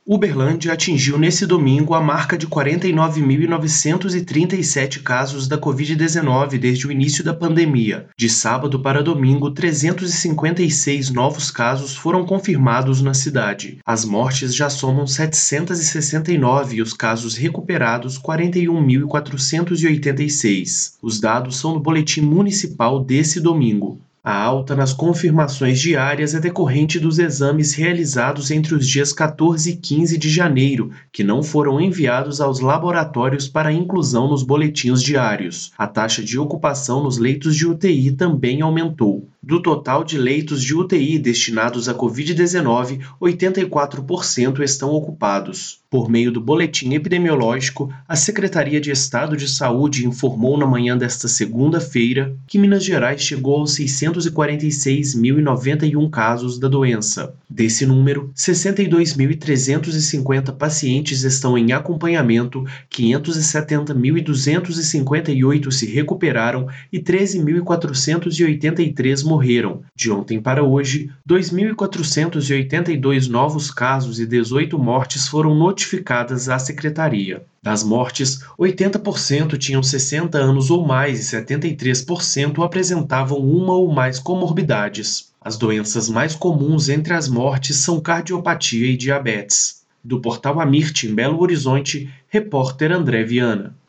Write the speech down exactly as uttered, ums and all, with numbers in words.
Uberlândia atingiu nesse domingo a marca de quarenta e nove mil novecentos e trinta e sete casos da covid dezenove desde o início da pandemia. De sábado para domingo, trezentos e cinquenta e seis novos casos foram confirmados na cidade. As mortes já somam setecentos e sessenta e nove e os casos recuperados quarenta e um mil quatrocentos e oitenta e seis. Os dados são do boletim municipal desse domingo. A alta nas confirmações diárias é decorrente dos exames realizados entre os dias quatorze e quinze de janeiro, que não foram enviados aos laboratórios para inclusão nos boletins diários. A taxa de ocupação nos leitos de U T I também aumentou. Do total de leitos de U T I destinados à covid dezenove, oitenta e quatro por cento estão ocupados. Por meio do boletim epidemiológico, a Secretaria de Estado de Saúde informou na manhã desta segunda-feira que Minas Gerais chegou aos seiscentos e quarenta e seis mil e noventa e um casos da doença. Desse número, sessenta e dois mil trezentos e cinquenta pacientes estão em acompanhamento, quinhentos e setenta mil duzentos e cinquenta e oito se recuperaram e treze mil quatrocentos e oitenta e três morreram. De ontem para hoje, dois mil quatrocentos e oitenta e dois novos casos e dezoito mortes foram notificadas à Secretaria. Das mortes, oitenta por cento tinham sessenta anos ou mais e setenta e três por cento apresentavam uma ou mais comorbidades. As doenças mais comuns entre as mortes são cardiopatia e diabetes. Do portal Amirte, em Belo Horizonte, repórter André Viana.